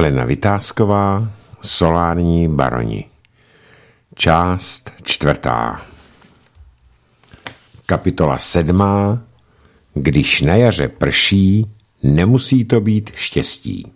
Alena Vitásková, Solární baroni. Část 4. Kapitola 7. Když na jaře prší, nemusí to být štěstí.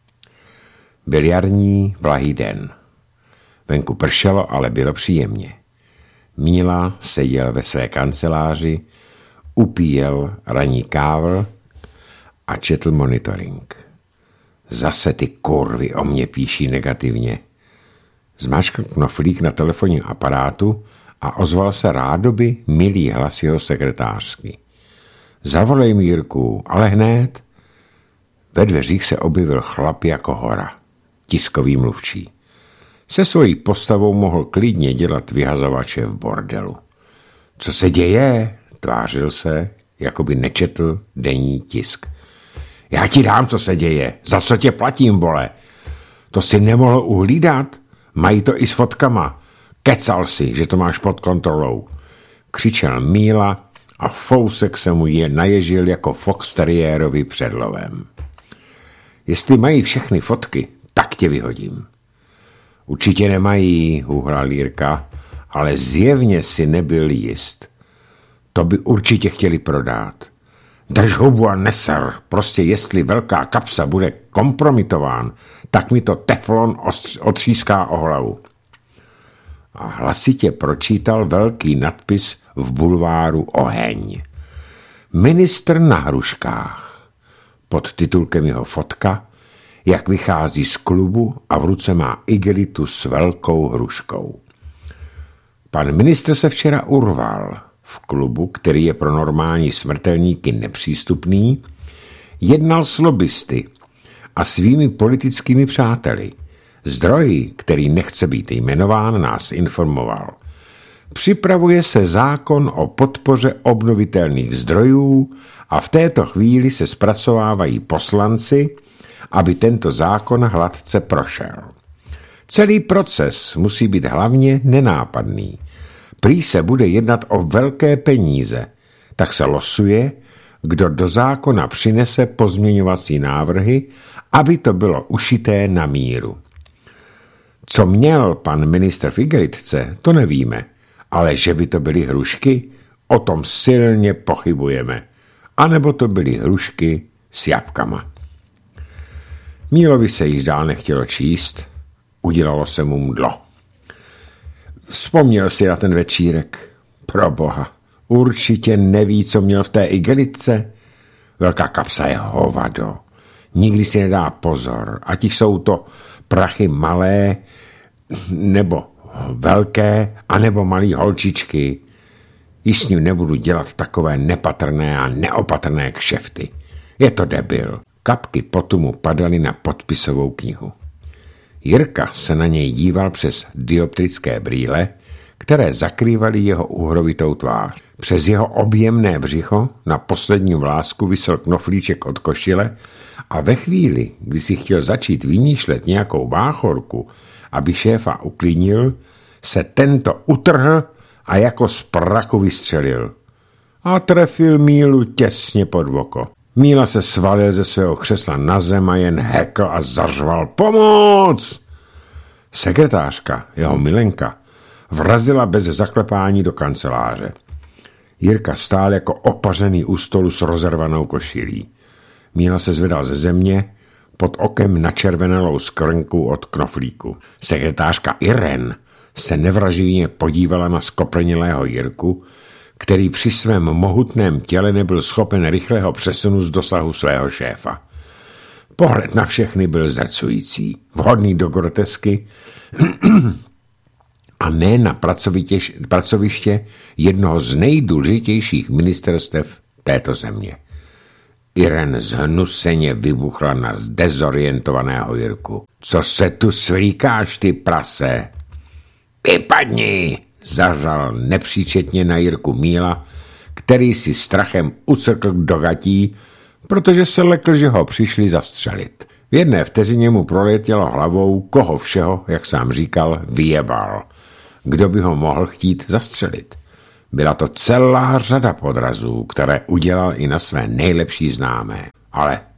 Byl jarní, vlahý den. Venku pršelo, ale bylo příjemně. Míla seděl ve své kanceláři, upíjel ranní kávu a četl monitoring. Zase ty kurvy o mě píší negativně. Zmáčkl knoflík na telefonním aparátu a ozval se rádoby milý hlas jeho sekretářky. Zavolej mi, Jirku, ale hned. Ve dveřích se objevil chlap jako hora, tiskový mluvčí. Se svojí postavou mohl klidně dělat vyhazovače v bordelu. Co se děje? Tvářil se, jako by nečetl denní tisk. Já ti dám, co se děje. Za co tě platím, vole? To si nemohl uhlídat? Mají to i s fotkama. Kecal si, že to máš pod kontrolou. Křičel Míla a fousek se mu naježil jako fox terriérovi před lovem. Jestli mají všechny fotky, tak tě vyhodím. Určitě nemají, uhrál Jirka, ale zjevně si nebyl jist. To by určitě chtěli prodat. Drž hubu a neser, prostě jestli velká kapsa bude kompromitován, tak mi to teflon otříská o hlavu. A hlasitě pročítal velký nadpis v bulváru Oheň. Ministr na hruškách. Pod titulkem jeho fotka, jak vychází z klubu a v ruce má igelitu s velkou hruškou. Pan ministr se včera urval. V klubu, který je pro normální smrtelníky nepřístupný, jednal s lobbysty a svými politickými přáteli. Zdroj, který nechce být jmenován, nás informoval. Připravuje se zákon o podpoře obnovitelných zdrojů a v této chvíli se zpracovávají poslanci, aby tento zákon hladce prošel. Celý proces musí být hlavně nenápadný. Prý se bude jednat o velké peníze, tak se losuje, kdo do zákona přinese pozměňovací návrhy, aby to bylo ušité na míru. Co měl pan ministr v igelitce, to nevíme, ale že by to byly hrušky, o tom silně pochybujeme. A nebo to byly hrušky s jabkama. Mílovi se již dál nechtělo číst, udělalo se mu mdlo. Vzpomněl si na ten večírek. Proboha, určitě neví, co měl v té igelitce. Velká kapsa je hovado. Nikdy si nedá pozor, ať jsou to prachy malé, nebo velké, anebo malý holčičky. Již s ním nebudu dělat takové nepatrné a neopatrné kšefty. Je to debil. Kapky potu mu padaly na podpisovou knihu. Jirka se na něj díval přes dioptrické brýle, které zakrývaly jeho úhrovitou tvář. Přes jeho objemné břicho na posledním vlásku visel knoflíček od košile a ve chvíli, kdy si chtěl začít vymýšlet nějakou báchorku, aby šéfa uklidnil, se tento utrhl a jako z praku vystřelil. A trefil Mílu těsně pod oko. Míla se svalil ze svého křesla na zem a jen hekl a zařval pomoc. Sekretářka, jeho milenka, vrazila bez zaklepání do kanceláře. Jirka stál jako opařený u stolu s rozervanou košilí. Míla se zvedal ze země, pod okem načervenalou skrnku od knoflíku. Sekretářka Irén se nevraživně podívala na skoprnělého Jirku, který při svém mohutném těle nebyl schopen rychlého přesunu z dosahu svého šéfa. Pohled na všechny byl zrcující, vhodný do grotesky a ne na pracoviště jednoho z nejdůležitějších ministerstev této země. Irén zhnuseně vybuchla na dezorientovaného Jirku. Co se tu svlíkáš, ty prase? Vypadni! Zařval nepříčetně na Jirku Míla, který si strachem ucrkl do gatí, protože se lekl, že ho přišli zastřelit. V jedné vteřině mu proletělo hlavou, koho všeho, jak sám říkal, vyjebal. Kdo by ho mohl chtít zastřelit? Byla to celá řada podrazů, které udělal i na své nejlepší známé. Ale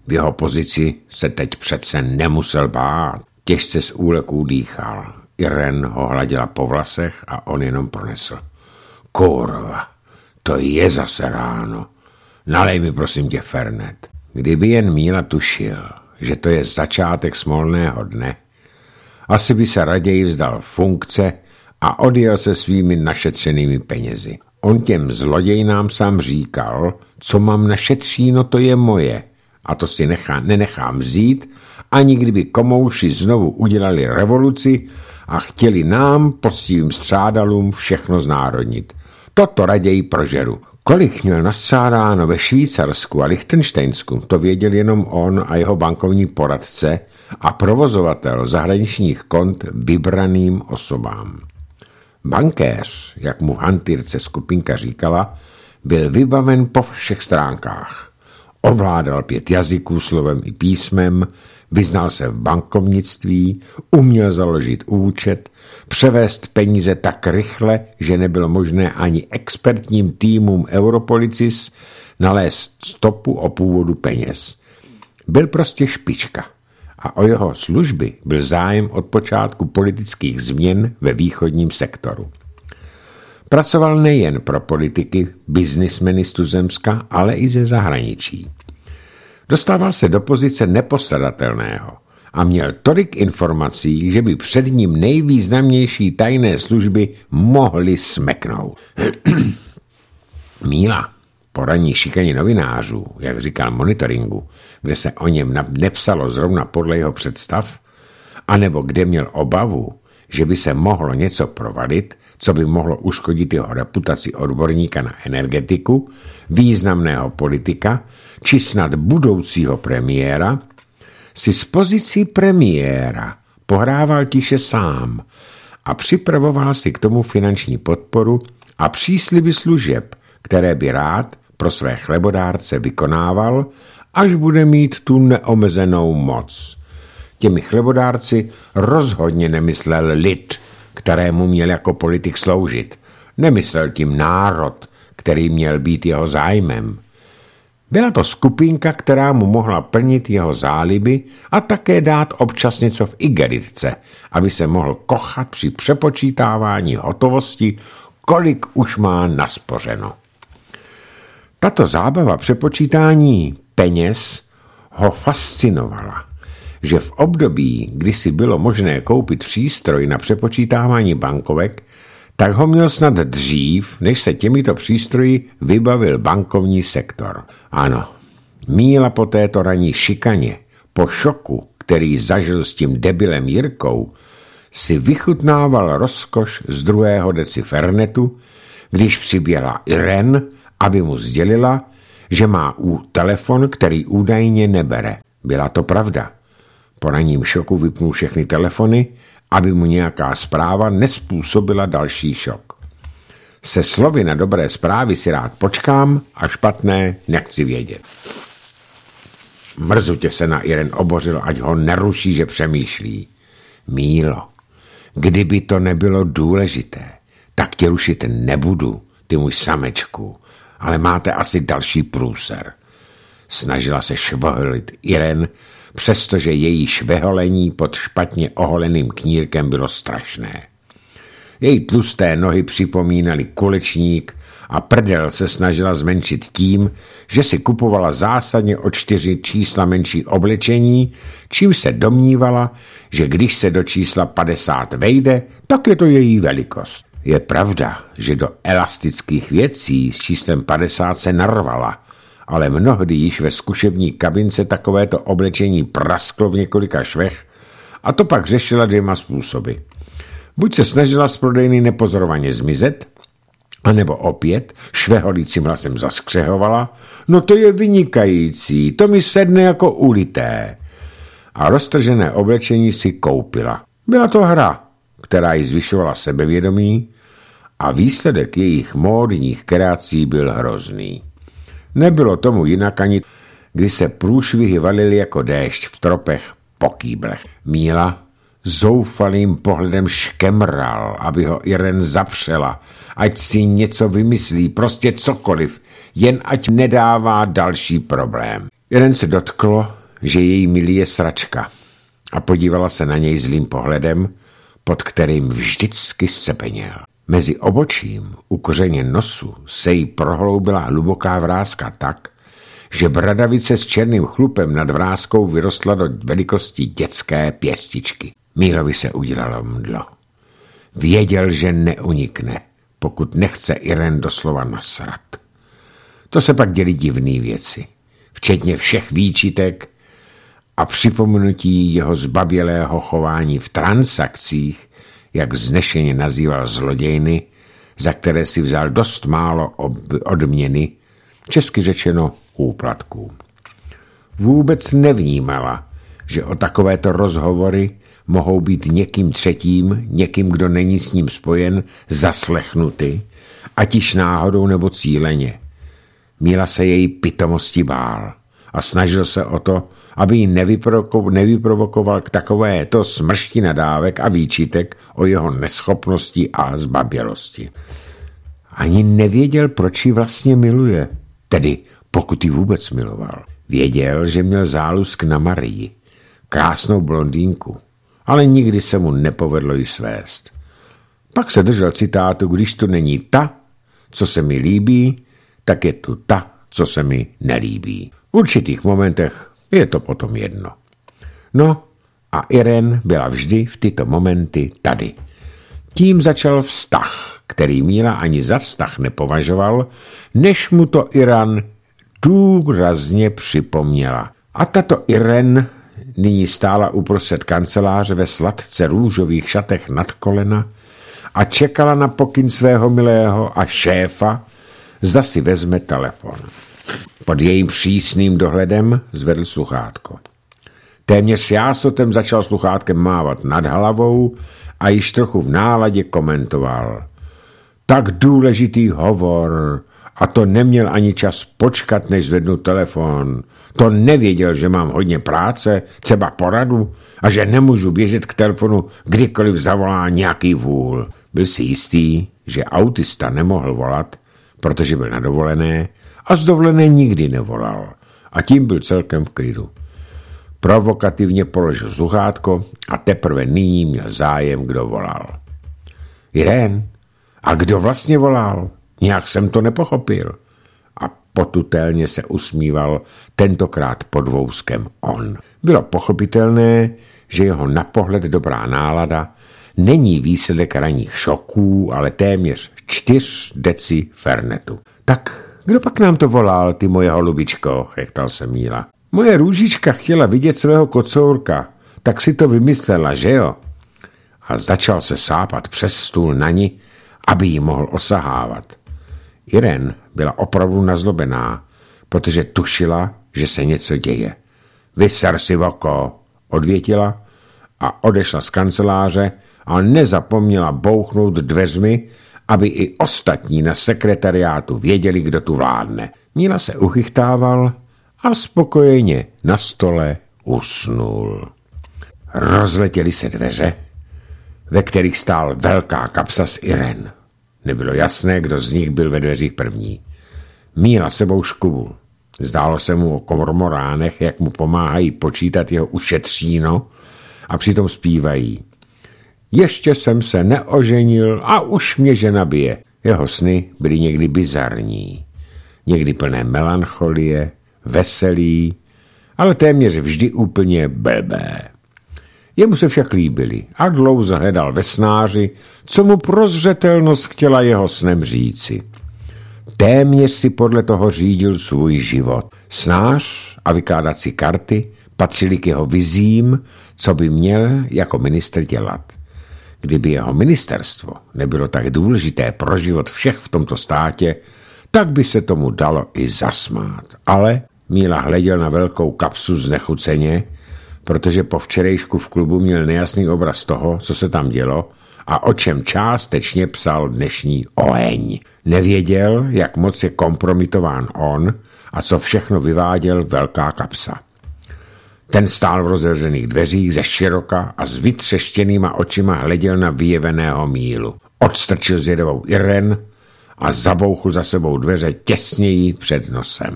V jeho pozici se teď přece nemusel bát. Těžce z úleků dýchal. Irén ho hladila po vlasech a on jenom pronesl. Kurva, to je zase ráno. Nalej mi prosím tě Fernet. Kdyby jen Míla tušil, že to je začátek smolného dne, asi by se raději vzdal funkce a odjel se svými našetřenými penězi. On těm zlodějnám sám říkal, co mám našetříno, to je moje a to si nenechám vzít, ani kdyby komouši znovu udělali revoluci a chtěli nám, poctivým střádalům, všechno znárodnit. Toto raději prožeru. Kolik měl nastřádáno ve Švýcarsku a Lichtenštejnsku, to věděl jenom on a jeho bankovní poradce a provozovatel zahraničních kont vybraným osobám. Bankéř, jak mu v hantýrce skupinka říkala, byl vybaven po všech stránkách. Ovládal 5 jazyků slovem i písmem, vyznal se v bankovnictví, uměl založit účet, převést peníze tak rychle, že nebylo možné ani expertním týmům Europolicis nalézt stopu o původu peněz. Byl prostě špička a o jeho služby byl zájem od počátku politických změn ve východním sektoru. Pracoval nejen pro politiky, biznismeny z tuzemska, ale i ze zahraničí. Dostával se do pozice nepostradatelného a měl tolik informací, že by před ním nejvýznamnější tajné služby mohly smeknout. Míla po ranní šikaně novinářů, jak říkal monitoringu, kde se o něm nepsalo zrovna podle jeho představ, anebo kde měl obavu, že by se mohlo něco provalit, co by mohlo uškodit jeho reputaci odborníka na energetiku, významného politika, či snad budoucího premiéra, si z pozicí premiéra pohrával tiše sám a připravoval si k tomu finanční podporu a přísliby služeb, které by rád pro své chlebodárce vykonával, až bude mít tu neomezenou moc. Těmi chlebodárci rozhodně nemyslel lid, kterému měl jako politik sloužit. Nemyslel tím národ, který měl být jeho zájmem. Byla to skupinka, která mu mohla plnit jeho záliby a také dát občas něco v igeritce, aby se mohl kochat při přepočítávání hotovosti, kolik už má naspořeno. Tato zábava přepočítání peněz ho fascinovala, že v období, kdy si bylo možné koupit přístroj na přepočítávání bankovek, tak ho měl snad dřív, než se těmito přístroji vybavil bankovní sektor. Ano, Míla po této ranní šikaně, po šoku, který zažil s tím debilem Jirkou, si vychutnával rozkoš z 2. deci Fernetu, když přiběla Irén, aby mu sdělila, že má telefon, který údajně nebere. Byla to pravda. Po ranním šoku vypnul všechny telefony, aby mu nějaká zpráva nespůsobila další šok. Se slovy na dobré zprávy si rád počkám a špatné nechci vědět. Mrzutě se na Irén obořil, ať ho neruší, že přemýšlí. Mílo, kdyby to nebylo důležité, tak tě rušit nebudu, ty můj samečku, ale máte asi další průser. Snažila se švohlit Irén, přestože její šveholení pod špatně oholeným knírkem bylo strašné. Její tlusté nohy připomínaly kulečník a prdel se snažila zmenšit tím, že si kupovala zásadně o 4 čísla menší oblečení, čím se domnívala, že když se do čísla 50 vejde, tak je to její velikost. Je pravda, že do elastických věcí s číslem 50 se narvala, ale mnohdy již ve zkušební kabince takovéto oblečení prasklo v několika švech a to pak řešila 2 způsoby. Buď se snažila z prodejny nepozorovaně zmizet, anebo opět šveholícím hlasem zaskřehovala, no to je vynikající, to mi sedne jako ulité. A roztržené oblečení si koupila. Byla to hra, která jí zvyšovala sebevědomí a výsledek jejich módních kreací byl hrozný. Nebylo tomu jinak ani, kdy se průšvihy valily jako déšť v tropech po kýblech. Míla zoufalým pohledem škemral, aby ho Irén zapřela, ať si něco vymyslí, prostě cokoliv, jen ať nedává další problém. Irén se dotklo, že její milý je sračka a podívala se na něj zlým pohledem, pod kterým vždycky scepeněl. Mezi obočím, u kořeně nosu, se jí prohloubila hluboká vrázka tak, že bradavice s černým chlupem nad vrázkou vyrostla do velikosti dětské pěstičky. Mílovi se udělalo mdlo. Věděl, že neunikne, pokud nechce Irene doslova nasrat. To se pak děly divné věci, včetně všech výčitek a připomenutí jeho zbabělého chování v transakcích, jak vznešeně nazýval zlodějny, za které si vzal dost málo odměny, česky řečeno úplatků. Vůbec nevnímala, že o takovéto rozhovory mohou být někým třetím, někým, kdo není s ním spojen, zaslechnuty, ať již náhodou nebo cíleně. Míla se její pitomosti bál a snažil se o to, aby ji nevyprovokoval k takovéto smršti nadávek a výčitek o jeho neschopnosti a zbabělosti. Ani nevěděl, proč ji vlastně miluje, tedy pokud ji vůbec miloval. Věděl, že měl zálusk na Marii, krásnou blondýnku, ale nikdy se mu nepovedlo ji svést. Pak se držel citátu, když tu není ta, co se mi líbí, tak je tu ta, co se mi nelíbí. V určitých momentech je to potom jedno. No a Irene byla vždy v tyto momenty tady. Tím začal vztah, který Míla ani za vztah nepovažoval, než mu to Irene důrazně připomněla. A tato Irene nyní stála uprostřed kanceláře ve sladce růžových šatech nad kolena a čekala na pokyn svého milého a šéfa, zda si vezme telefon. Pod jejím přísným dohledem zvedl sluchátko. Téměř s jásotem začal sluchátkem mávat nad hlavou a již trochu v náladě komentoval. Tak důležitý hovor, a to neměl ani čas počkat, než zvednu telefon. To nevěděl, že mám hodně práce, třeba poradu, a že nemůžu běžet k telefonu, kdykoliv zavolá nějaký vůl. Byl si jistý, že autista nemohl volat, protože byl na dovolené a z dovolené nikdy nevolal. A tím byl celkem v klidu. Provokativně položil sluchátko a teprve nyní měl zájem, kdo volal. Irene, a kdo vlastně volal? Nějak jsem to nepochopil. A potutelně se usmíval, tentokrát pod vouskem on. Bylo pochopitelné, že jeho na pohled dobrá nálada není výsledek ranních šoků, ale téměř 4 deci fernetu. Tak, kdo pak nám to volal, ty moje holubičko, chechtal se Míla. Moje růžička chtěla vidět svého kocourka, tak si to vymyslela, že jo? A začal se sápat přes stůl na ní, aby ji mohl osahávat. Irene byla opravdu nazlobená, protože tušila, že se něco děje. Vyser si v oko, odvětila a odešla z kanceláře a nezapomněla bouchnout dveřmi, aby i ostatní na sekretariátu věděli, kdo tu vládne. Míla se uchychtával a spokojeně na stole usnul. Rozletěly se dveře, ve kterých stál velká kapsa s Irene. Nebylo jasné, kdo z nich byl ve dveřích první. Míla sebou škubu. Zdálo se mu o kormoránech, jak mu pomáhají počítat jeho ušetříno a přitom zpívají. Ještě jsem se neoženil a už mě žena bije. Jeho sny byly někdy bizarní, někdy plné melancholie, veselý, ale téměř vždy úplně blbé. Jemu se však líbily a dlouze hledal ve snáři, co mu prozřetelnost chtěla jeho snem říci. Téměř si podle toho řídil svůj život. Snář a vykládací karty patřily k jeho vizím, co by měl jako ministr dělat. Kdyby jeho ministerstvo nebylo tak důležité pro život všech v tomto státě, tak by se tomu dalo i zasmát. Ale Míla hleděl na velkou kapsu znechuceně, protože po včerejšku v klubu měl nejasný obraz toho, co se tam dělo a o čem částečně psal dnešní Oheň. Nevěděl, jak moc je kompromitován on a co všechno vyváděl velká kapsa. Ten stál v rozevřených dveřích ze široka a s vytřeštěnýma očima hleděl na vyjeveného Mílu. Odstrčil zjedovou Irene a zabouchl za sebou dveře těsněji před nosem.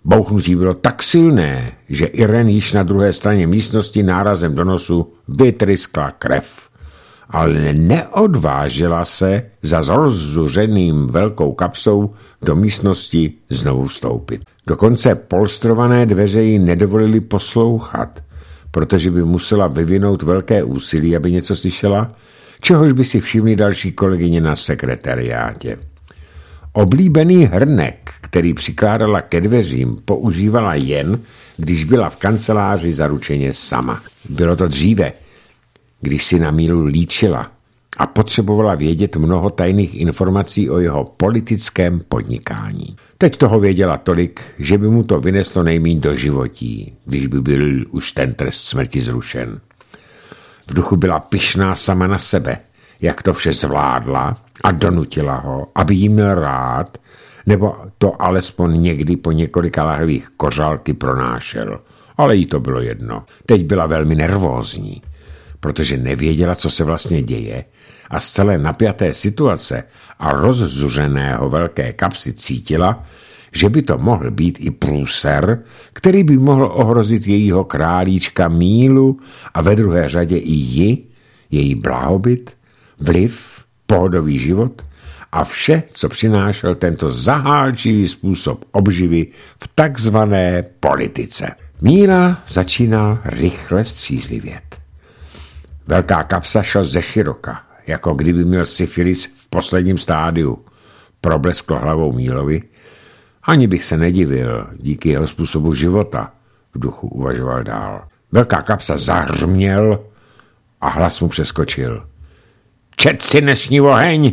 Bouchnutí bylo tak silné, že Irene již na druhé straně místnosti nárazem do nosu vytryskla krev. Ale neodvážila se za rozzuřeným velkou kapsou do místnosti znovu vstoupit. Dokonce polstrované dveře jí nedovolily poslouchat, protože by musela vyvinout velké úsilí, aby něco slyšela, čehož by si všimli další kolegyně na sekretariátě. Oblíbený hrnek, který přikládala ke dveřím, používala jen, když byla v kanceláři zaručeně sama. Bylo to dříve, když si na Mílu líčila a potřebovala vědět mnoho tajných informací o jeho politickém podnikání. Teď toho věděla tolik, že by mu to vyneslo nejmíň do životí, když by byl už ten trest smrti zrušen. V duchu byla pyšná sama na sebe, jak to vše zvládla a donutila ho, aby jí měl rád, nebo to alespoň někdy po několika lahvích kořálky pronášel. Ale jí to bylo jedno. Teď byla velmi nervózní, protože nevěděla, co se vlastně děje a z celé napjaté situace a rozzuřeného velké kapsy cítila, že by to mohl být i průser, který by mohl ohrozit jejího králíčka Mílu a ve druhé řadě i ji, její blahobyt, vliv, pohodový život a vše, co přinášel tento zahálčivý způsob obživy v takzvané politice. Míla začínal rychle střízlivět. Velká kapsa šel ze široka, jako kdyby měl syfilis v posledním stádiu. Probleskl hlavou Mílovi. Ani bych se nedivil, díky jeho způsobu života, v duchu uvažoval dál. Velká kapsa zahrměl a hlas mu přeskočil. Čet si dnešní oheň!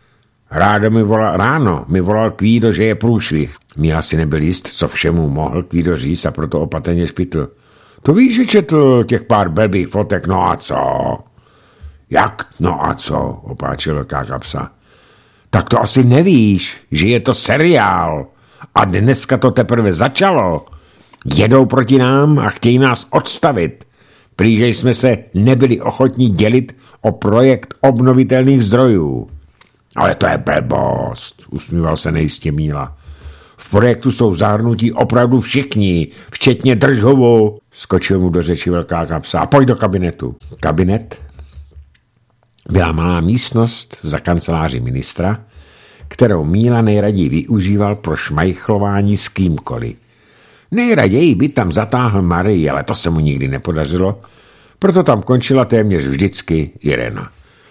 Ráno mi volal Kvído, že je průšvih. Míla si nebyl jist, co všemu mohl Kvído říct a proto opatrně špitl. To víš, že četl těch pár blbých fotek, no a co? Jak no a co? Opáčil velká kapsa. Tak to asi nevíš, že je to seriál a dneska to teprve začalo. Jedou proti nám a chtějí nás odstavit. Prý, že jsme se nebyli ochotní dělit o projekt obnovitelných zdrojů. Ale to je blbost, usmíval se nejistě Míla. V projektu jsou zahrnutí opravdu všichni, včetně Držhovu. Skočil mu do řeči velká kapsa. A pojď do kabinetu. Kabinet byla malá místnost za kanceláří ministra, kterou Míla nejraději využíval pro šmajchlování s kýmkoliv. Nejraději by tam zatáhl Marii, ale to se mu nikdy nepodařilo, proto tam končila téměř vždycky Irena.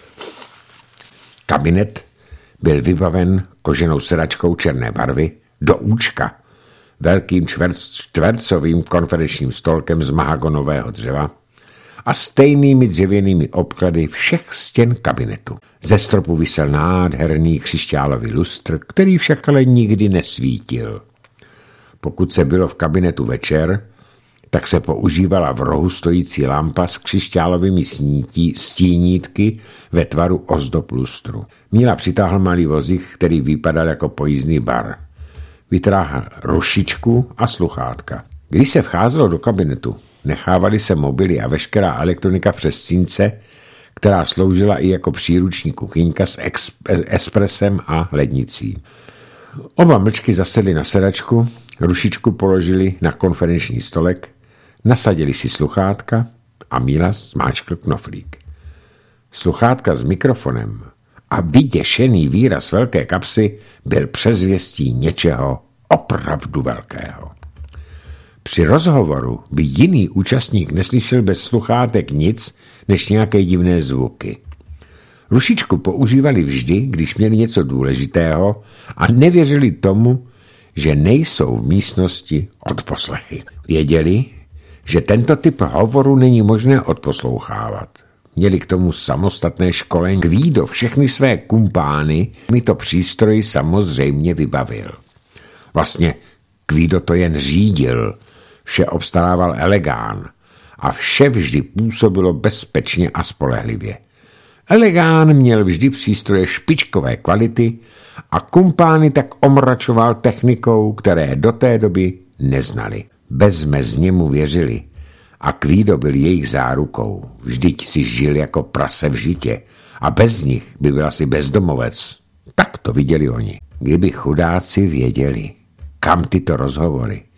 Kabinet byl vybaven koženou sedačkou černé barvy do účka, velkým čtvercovým konferenčním stolkem z mahagonového dřeva a stejnými dřevěnými obklady všech stěn kabinetu. Ze stropu visel nádherný křišťálový lustr, který však ale nikdy nesvítil. Pokud se bylo v kabinetu večer, tak se používala v rohu stojící lampa s křišťálovými stínítky ve tvaru ozdob lustru. Míla přitáhl malý vozík, který vypadal jako pojízdný bar. Vytráhl rušičku a sluchátka. Když se vcházelo do kabinetu, nechávaly se mobily a veškerá elektronika přes stínce, která sloužila i jako příruční kuchyňka s espresem a lednicí. Oba mlčky zasedli na sedačku, rušičku položili na konferenční stolek, nasadili si sluchátka a Míla zmáčkl knoflík. Sluchátka s mikrofonem a vyděšený výraz velké kapsy byl předzvěstí něčeho opravdu velkého. Při rozhovoru by jiný účastník neslyšel bez sluchátek nic než nějaké divné zvuky. Rušičku používali vždy, když měli něco důležitého a nevěřili tomu, že nejsou v místnosti odposlechy. Věděli, že tento typ hovoru není možné odposlouchávat. Měli k tomu samostatné školení. Kvído všechny své kumpány mi to přístroj samozřejmě vybavil. Vlastně Kvído to jen řídil, vše obstarával elegán a vše vždy působilo bezpečně a spolehlivě. Elegán měl vždy přístroje špičkové kvality a kumpány tak omračoval technikou, které do té doby neznali. Bezmezně mu věřili a Kvído byl jejich zárukou. Vždyť si žil jako prase v žitě a bez nich by byl asi bezdomovec. Tak to viděli oni. Kdyby chudáci věděli, kam tyto rozhovory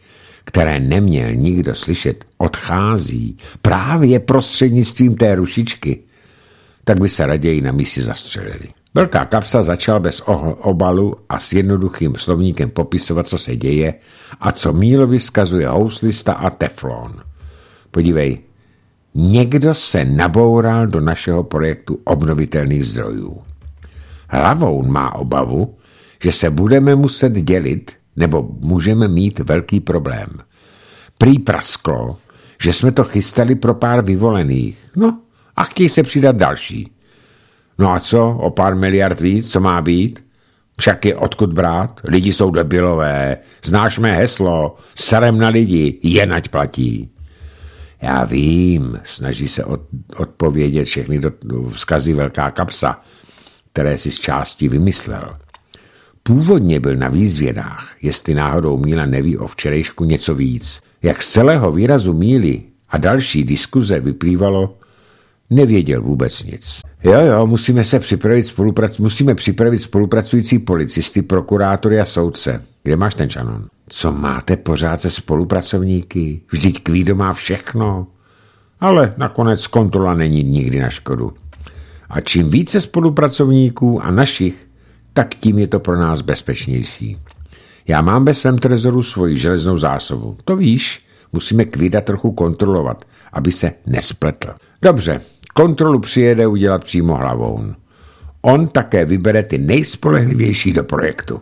které neměl nikdo slyšet, odchází právě prostřednictvím té rušičky, tak by se raději na místě zastřelili. Velká kapsa začal bez obalu a s jednoduchým slovníkem popisovat, co se děje a co Mílovi vzkazuje houslista a teflon. Podívej, někdo se naboural do našeho projektu obnovitelných zdrojů. Hlavoun má obavu, že se budeme muset dělit nebo můžeme mít velký problém. Prý prasklo, že jsme to chystali pro pár vyvolených. No a chtějí se přidat další. No a co? O pár miliard víc? Co má být? Však je odkud brát? Lidi jsou debilové. Znáš mé heslo. Serem na lidi. Jen ať platí. Já vím, snaží se odpovědět všechny vzkazy Velká kapsa, které si z části vymyslel. Původně byl na výzvědách, jestli náhodou Míla neví o včerejšku něco víc. Jak z celého výrazu Míly a další diskuze vyplývalo, nevěděl vůbec nic. Jo, musíme připravit spolupracující policisty, prokurátory a soudce. Kde máš ten šanon? Co máte pořád se spolupracovníky? Vždyť Kvído má všechno. Ale nakonec kontrola není nikdy na škodu. A čím více spolupracovníků a našich, tak tím je to pro nás bezpečnější. Já mám ve svém trezoru svoji železnou zásobu. To víš, musíme Kvída trochu kontrolovat, aby se nespletl. Dobře, kontrolu přijede udělat přímo Hlavoun. On také vybere ty nejspolehlivější do projektu.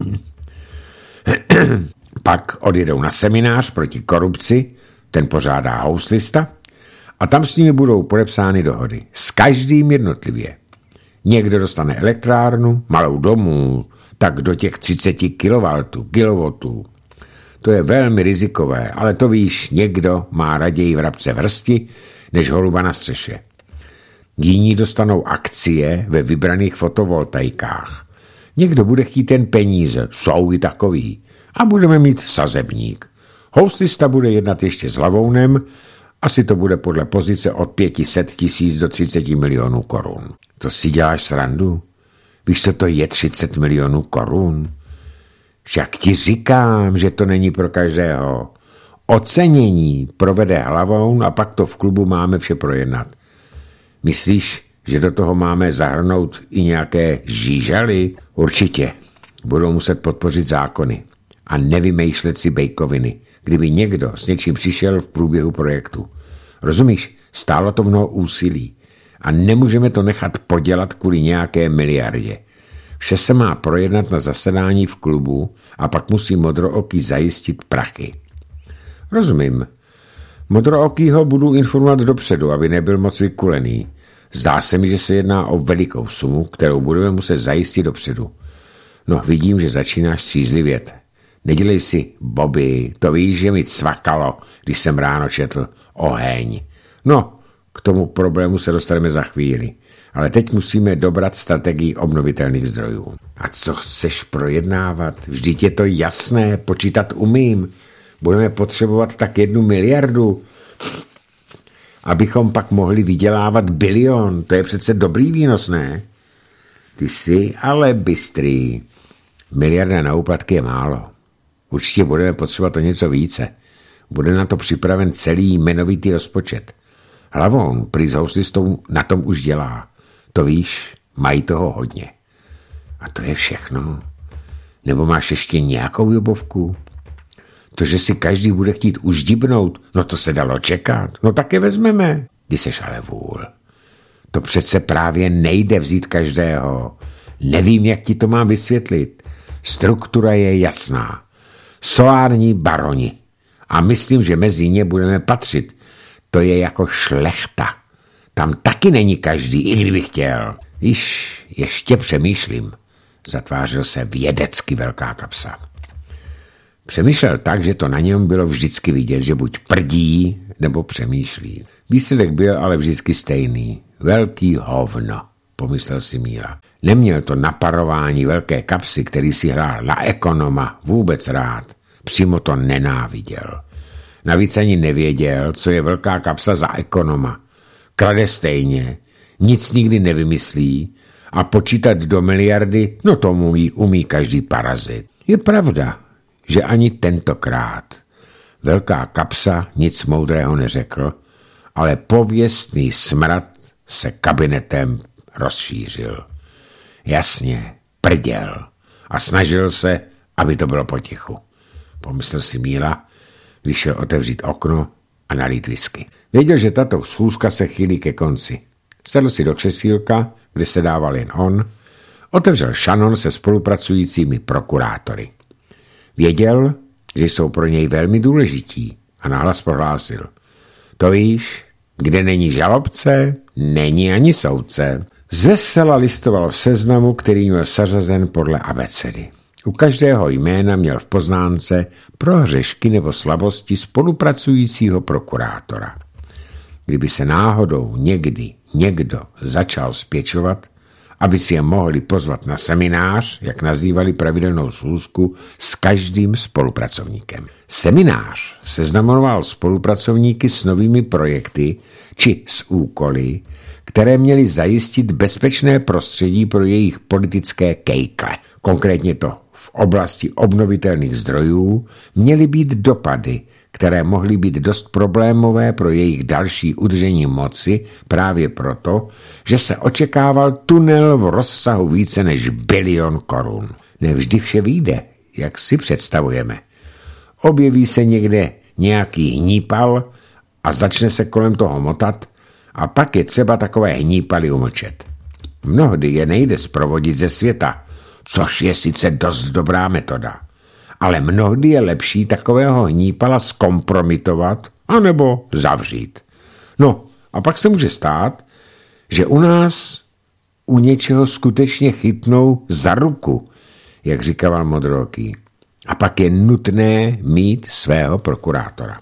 Pak odjedou na seminář proti korupci, ten pořádá houslista, a tam s nimi budou podepsány dohody. S každým jednotlivě. Někdo dostane elektrárnu, malou domů, tak do těch 30 kilowattů. To je velmi rizikové, ale to víš, někdo má raději vrabce v hrsti, než holuba na střeše. Jiní dostanou akcie ve vybraných fotovoltaikách. Někdo bude chtít jen peníze, jsou i takový. A budeme mít sazebník. Houslista bude jednat ještě s Hlavounem, asi to bude podle pozice od 500 000 do 30 milionů korun. To si děláš srandu? Víš, co to je 30 milionů korun? Však ti říkám, že to není pro každého. Ocenění provede Hlavoun a pak to v klubu máme vše projednat. Myslíš, že do toho máme zahrnout i nějaké žížaly? Určitě. Budou muset podpořit zákony a nevymýšlet si bejkoviny, kdyby někdo s něčím přišel v průběhu projektu. Rozumíš? Stálo to mnoho úsilí a nemůžeme to nechat podělat kvůli nějaké miliardě. Vše se má projednat na zasedání v klubu a pak musí Modrooký zajistit prachy. Rozumím. Modrookýho budu informovat dopředu, aby nebyl moc vykulený. Zdá se mi, že se jedná o velikou sumu, kterou budeme muset zajistit dopředu. No, vidím, že začínáš střízlivět. Nedělej si, Bobby, to víš, že mi cvakalo, když jsem ráno četl oheň. No, k tomu problému se dostaneme za chvíli. Ale teď musíme dobrat strategii obnovitelných zdrojů. A co chceš projednávat? Vždyť je to jasné, počítat umím. Budeme potřebovat tak 1 miliardu, abychom pak mohli vydělávat bilion. To je přece dobrý výnos, ne? Ty jsi ale bystrý. Miliarda na úplatky je málo. Určitě budeme potřebovat o něco více. Bude na to připraven celý jmenovitý rozpočet. Hlavoun prý s houslistou na tom už dělá. To víš, mají toho hodně. A to je všechno. Nebo máš ještě nějakou jobovku? To, že si každý bude chtít už dibnout, no to se dalo čekat. No tak je vezmeme. Ty seš ale vůl. To přece právě nejde vzít každého. Nevím, jak ti to mám vysvětlit. Struktura je jasná. Solární baroni. A myslím, že mezi ně budeme patřit. To je jako šlechta. Tam taky není každý, i kdyby chtěl. Víš, ještě přemýšlím. Zatvářil se vědecky Velká kapsa. Přemýšlel tak, že to na něm bylo vždycky vidět, že buď prdí, nebo přemýšlí. Výsledek byl ale vždycky stejný. Velký hovno, pomyslel si Míla. Neměl to naparování Velké kapsy, který si hrál na ekonoma, vůbec rád. Přímo to nenáviděl. Navíc ani nevěděl, co je Velká kapsa za ekonoma. Krade stejně, nic nikdy nevymyslí a počítat do miliardy, no tomu umí každý parazit. Je pravda, že ani tentokrát. Velká kapsa nic moudrého neřekl, ale pověstný smrad se kabinetem rozšířil. Jasně, prděl a snažil se, aby to bylo potichu. Pomyslel si Míla, když šel otevřít okno a nalít whisky. Věděl, že tato schůzka se chýlí ke konci. Sedl si do křesílka, kde se dával jen on, otevřel šanon se spolupracujícími prokurátory. Věděl, že jsou pro něj velmi důležití a nahlas prohlásil. To víš, kde není žalobce, není ani soudce. Zvesela listoval v seznamu, který měl seřazen podle abecedy. U každého jména měl v poznámce prohřešky nebo slabosti spolupracujícího prokurátora. Kdyby se náhodou někdy někdo začal spěčovat, aby si je mohli pozvat na seminář, jak nazývali pravidelnou schůzku, s každým spolupracovníkem. Seminář seznamoval spolupracovníky s novými projekty či s úkoly, které měly zajistit bezpečné prostředí pro jejich politické kejkle. Konkrétně to v oblasti obnovitelných zdrojů měly být dopady, které mohly být dost problémové pro jejich další udržení moci právě proto, že se očekával tunel v rozsahu více než 1 bilion korun. Nevždy vše vyjde, jak si představujeme. Objeví se někde nějaký hnípal a začne se kolem toho motat a pak je třeba takové hnípaly umlčet. Mnohdy je nejde zprovodit ze světa, což je sice dost dobrá metoda. Ale mnohdy je lepší takového hnípala zkompromitovat anebo zavřít. No a pak se může stát, že u nás u něčeho skutečně chytnou za ruku, jak říkával Modrooký. A pak je nutné mít svého prokurátora.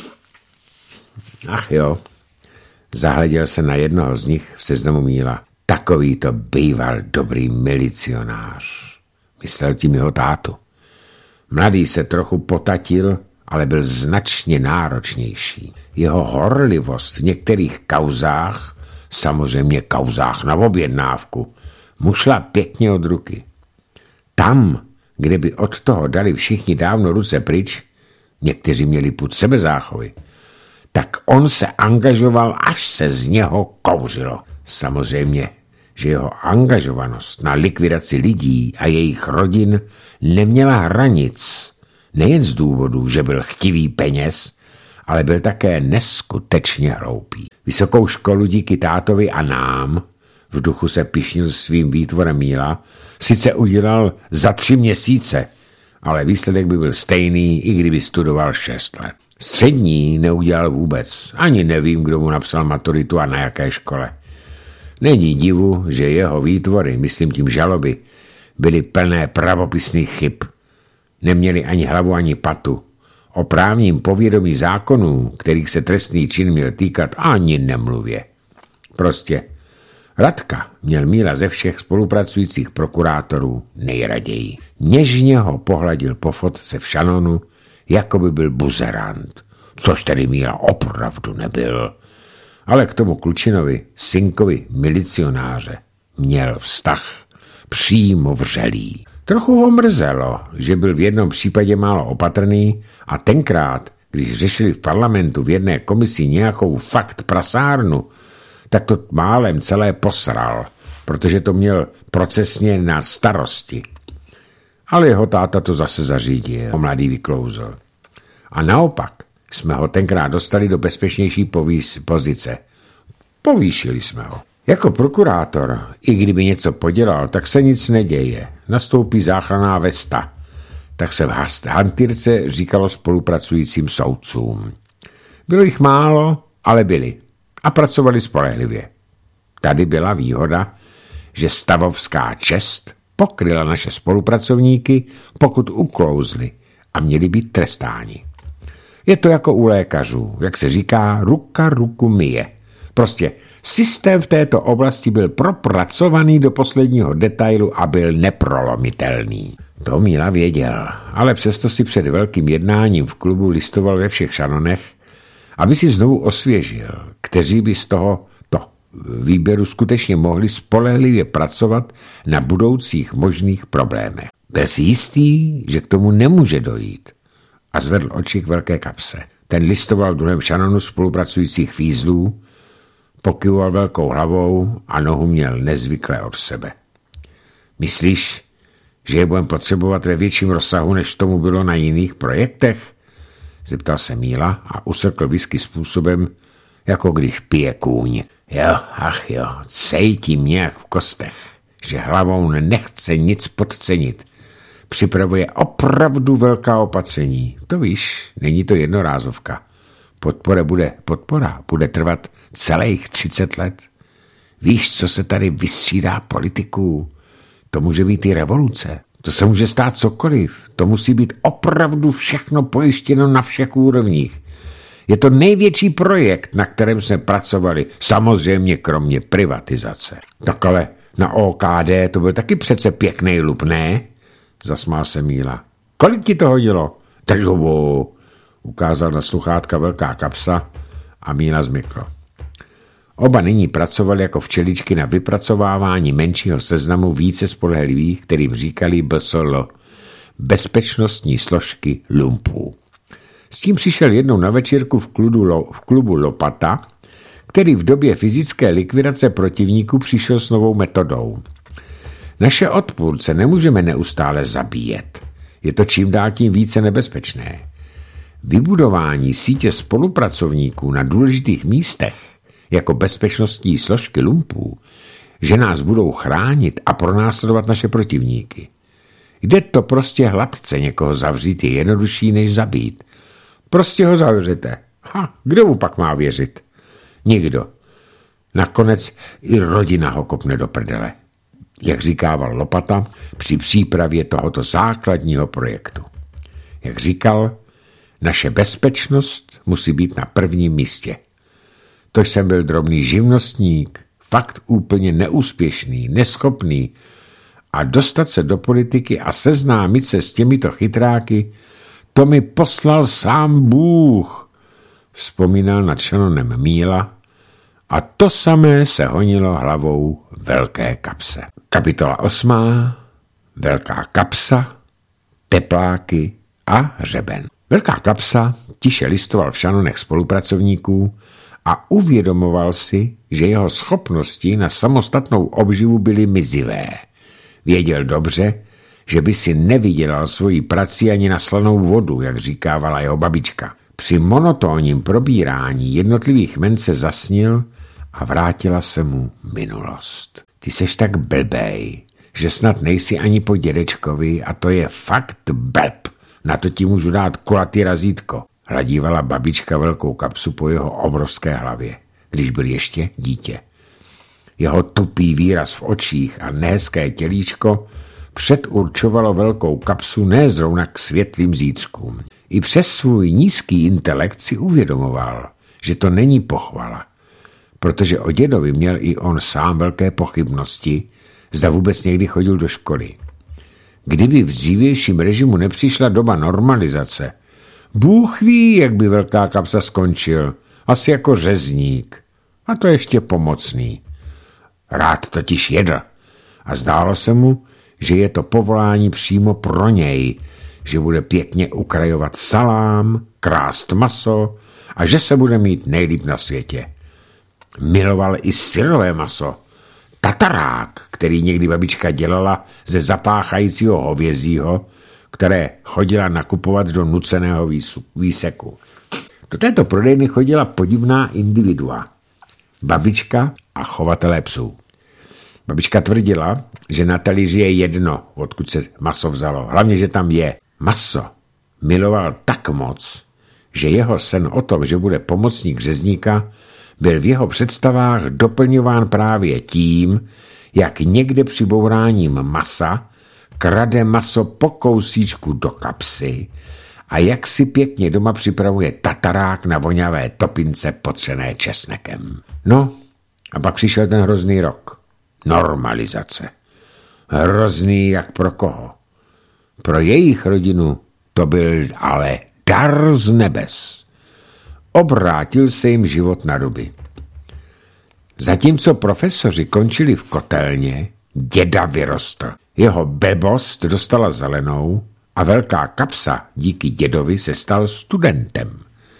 Ach jo, zahleděl se na jednoho z nich v seznamu Míla. Takový to býval dobrý milicionář. Myslel tím jeho tátu. Mladý se trochu potatil, ale byl značně náročnější. Jeho horlivost v některých kauzách, samozřejmě kauzách na objednávku, mu šla pěkně od ruky. Tam, kde by od toho dali všichni dávno ruce pryč, někteří měli pud sebezáchovy, tak on se angažoval, až se z něho kouřilo. Samozřejmě, že jeho angažovanost na likvidaci lidí a jejich rodin neměla hranic. Nejen z důvodu, že byl chtivý peněz, ale byl také neskutečně hloupý. Vysokou školu díky tátovi a nám, v duchu se pyšnil svým výtvorem Míla, sice udělal za 3 měsíce, ale výsledek by byl stejný, i kdyby studoval 6 let. Střední neudělal vůbec, ani nevím, kdo mu napsal maturitu a na jaké škole. Není divu, že jeho výtvory, myslím tím žaloby, byly plné pravopisných chyb. Neměli ani hlavu, ani patu. O právním povědomí zákonů, kterých se trestný čin měl týkat, ani nemluvě. Prostě Radka měl Míla ze všech spolupracujících prokurátorů nejraději. Něžně ho pohladil po fotce v šanonu, jako by byl buzerant, což tedy Míla opravdu nebyl. Ale k tomu klučinovi, synkovi milicionáře, měl vztah přímo vřelý. Trochu ho mrzelo, že byl v jednom případě málo opatrný a tenkrát, když řešili v parlamentu v jedné komisi nějakou fakt prasárnu, tak to málem celé posral, protože to měl procesně na starosti. Ale jeho táta to zase zařídil, mladý vyklouzl. A naopak jsme ho tenkrát dostali do bezpečnější pozice. Povýšili jsme ho. Jako prokurátor, i kdyby něco podělal, tak se nic neděje. Nastoupí záchranná vesta. Tak se v hantýrce říkalo spolupracujícím soudcům. Bylo jich málo, ale byli. A pracovali spolehlivě. Tady byla výhoda, že stavovská čest pokryla naše spolupracovníky, pokud uklouzli a měli být trestáni. Je to jako u lékařů, jak se říká, ruka ruku myje. Prostě systém v této oblasti byl propracovaný do posledního detailu a byl neprolomitelný. To Míla věděl, ale přesto si před velkým jednáním v klubu listoval ve všech šanonech, aby si znovu osvěžil, kteří by z tohoto výběru skutečně mohli spolehlivě pracovat na budoucích možných problémech. Byl si jistý, že k tomu nemůže dojít. a zvedl oči k velké kapse. Ten listoval v druhém šanonu spolupracujících fízlů, pokyvoval velkou hlavou a nohu měl nezvykle od sebe. Myslíš, že je budeme potřebovat ve větším rozsahu, než tomu bylo na jiných projektech? Zeptal se Míla a usrkl whisky způsobem, jako když pije kůň. Jo, cítím nějak v kostech, že hlavou nechce nic podcenit. Připravuje opravdu velká opatření. To víš, není to jednorázovka. Podpora bude trvat celých 30 let. Víš, co se tady vystřídá politiků? To může být i revoluce. To se může stát cokoliv. To musí být opravdu všechno pojištěno na všech úrovních. Je to největší projekt, na kterém jsme pracovali. Samozřejmě kromě privatizace. Tak ale na OKD to byl taky přece pěkný lup, ne? Zasmál se Míla. Kolik ti to hodilo? Držovo, ukázal na sluchátka velká kapsa a Míla zmykl. Oba nyní pracovali jako včeličky na vypracovávání menšího seznamu více spolehlivých, kterým říkali BSL, bezpečnostní složky lumpů. S tím přišel jednou na večírku v klubu Lopata, který v době fyzické likvidace protivníků přišel s novou metodou. Naše odpůrce nemůžeme neustále zabíjet. Je to čím dál tím více nebezpečné. Vybudování sítě spolupracovníků na důležitých místech, jako bezpečnostní složky lumpů, že nás budou chránit a pronásledovat naše protivníky. Jde to prostě hladce, někoho zavřít je jednodušší, než zabít. Prostě ho zavřete. Kdo mu pak má věřit? Nikdo. Nakonec i rodina ho kopne do prdele. Jak říkával Lopata při přípravě tohoto základního projektu. Jak říkal, naše bezpečnost musí být na prvním místě. Tož jsem byl drobný živnostník, fakt úplně neúspěšný, neschopný a dostat se do politiky a seznámit se s těmito chytráky, to mi poslal sám Bůh, vzpomínal nad šanonem Míla a to samé se honilo hlavou velké kapse. Kapitola 8. Velká kapsa, tepláky a hřeben. Velká kapsa tiše listoval v šanonech spolupracovníků a uvědomoval si, že jeho schopnosti na samostatnou obživu byly mizivé. Věděl dobře, že by si nevydělal svoji prací ani na slanou vodu, jak říkávala jeho babička. Při monotónním probírání jednotlivých jmen se zasnil a vrátila se mu minulost. Ty seš tak blbej, že snad nejsi ani po dědečkovi a to je fakt blb. Na to ti můžu dát kulatý razítko. Hladívala babička velkou kapsu po jeho obrovské hlavě, když byl ještě dítě. Jeho tupý výraz v očích a nehezké tělíčko předurčovalo velkou kapsu ne zrovna k světlým zítřkům. I přes svůj nízký intelekt si uvědomoval, že to není pochvala, protože o dědovi měl i on sám velké pochybnosti, zda vůbec někdy chodil do školy. Kdyby v dřívějším režimu nepřišla doba normalizace, Bůh ví, jak by velká kapsa skončil, asi jako řezník, a to ještě pomocný. Rád totiž jedl a zdálo se mu, že je to povolání přímo pro něj, že bude pěkně ukrajovat salám, krást maso a že se bude mít nejlíp na světě. Miloval i syrové maso, tatarák, který někdy babička dělala ze zapáchajícího hovězího, které chodila nakupovat do nuceného výseku. Do této prodejny chodila podivná individua. Babička a chovatelé psů. Babička tvrdila, že na talíři je jedno, odkud se maso vzalo. Hlavně, že tam je. Maso miloval tak moc, že jeho sen o tom, že bude pomocník řezníka, byl v jeho představách doplňován právě tím, jak někde při bouráním masa krade maso po kousíčku do kapsy a jak si pěkně doma připravuje tatarák na voňavé topince potřené česnekem. No, a pak přišel ten hrozný rok. Normalizace. Hrozný jak pro koho. Pro jejich rodinu to byl ale dar z nebes. Obrátil se jim život na ruby. Zatímco profesoři končili v kotelně, děda vyrostl. Jeho blbost dostala zelenou a Velká Kapsa díky dědovi se stal studentem.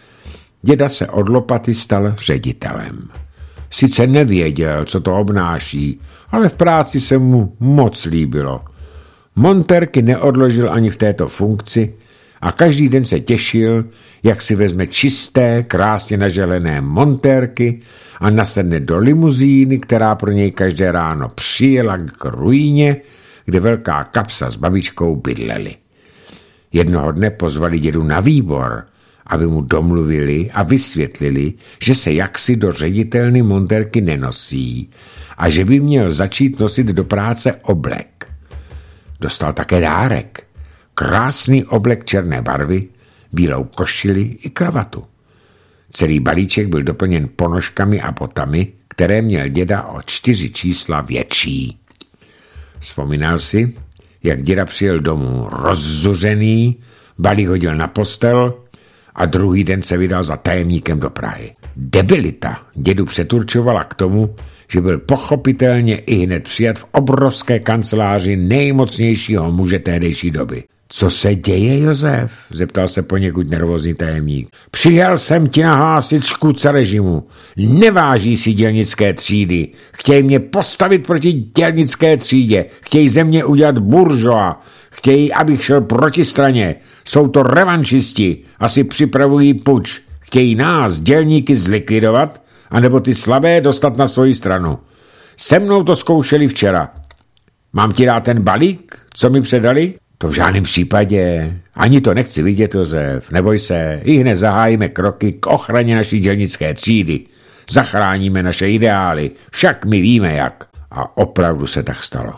Děda se od lopaty stal ředitelem. Sice nevěděl, co to obnáší, ale v práci se mu moc líbilo. Montérky neodložil ani v této funkci a každý den se těšil, jak si vezme čisté, krásně naželené montérky a nasedne do limuzíny, která pro něj každé ráno přijela k ruíně, kde Velká Kapsa s babičkou bydleli. Jednoho dne pozvali dědu na výbor, aby mu domluvili a vysvětlili, že se jaksi do ředitelny montérky nenosí a že by měl začít nosit do práce oblek. Dostal také dárek. Krásný oblek černé barvy, bílou košili i kravatu. Celý balíček byl doplněn ponožkami a botami, které měl děda o 4 čísla větší. Vzpomínal si, jak děda přijel domů rozzuřený, balík hodil na postel a druhý den se vydal za tajemníkem do Prahy. Debilita dědu přeturčovala k tomu, že byl pochopitelně i hned přijat v obrovské kanceláři nejmocnějšího muže tehdejší doby. Co se děje, Josef? Zeptal se poněkud nervózní tajemník. Přijel jsem ti nahlásit škůdce režimu. Neváží si dělnické třídy. Chtějí mě postavit proti dělnické třídě. Chtějí ze mě udělat buržoa. Chtějí, abych šel proti straně. Jsou to revanšisti. Asi připravují puč. Chtějí nás, dělníky, zlikvidovat, anebo ty slabé dostat na svoji stranu. Se mnou to zkoušeli včera. Mám ti dát ten balík, co mi předali? To v žádném případě. Ani to nechci vidět, Josef. Neboj se, i hned zahájíme kroky k ochraně naší dělnické třídy. Zachráníme naše ideály. Však my víme jak. A opravdu se tak stalo.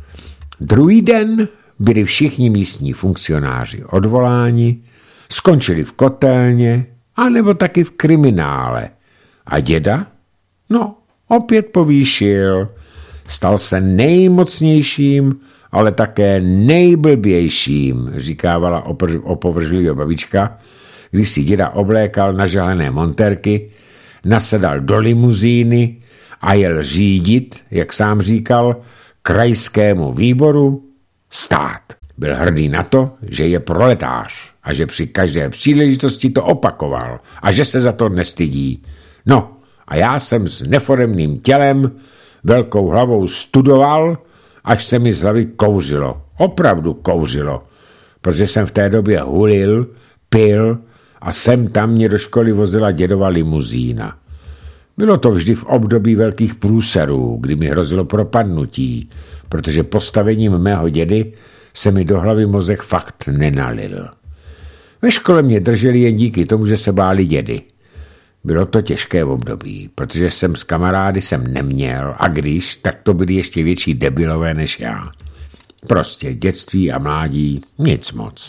Druhý den byli všichni místní funkcionáři odvoláni, skončili v kotelně, anebo taky v kriminále. A děda? No, opět povýšil. Stal se nejmocnějším, ale také nejblbějším, říkávala opovržlivě babička, když si děda oblékal nažalené montérky, nasedal do limuzíny a jel řídit, jak sám říkal, krajskému výboru stát. Byl hrdý na to, že je proletář a že při každé příležitosti to opakoval a že se za to nestydí. No a já jsem s neforemným tělem, velkou hlavou studoval, až se mi z hlavy kouřilo. Opravdu kouřilo. Protože jsem v té době hulil, pil a sem tam mě do školy vozila dědova limuzína. Bylo to vždy v období velkých průserů, kdy mi hrozilo propadnutí, protože postavením mého dědy se mi do hlavy mozek fakt nenalil. Ve škole mě drželi jen díky tomu, že se báli dědy. Bylo to těžké období, protože jsem s kamarády neměl a když, tak to byli ještě větší debilové než já. Prostě dětství a mládí nic moc.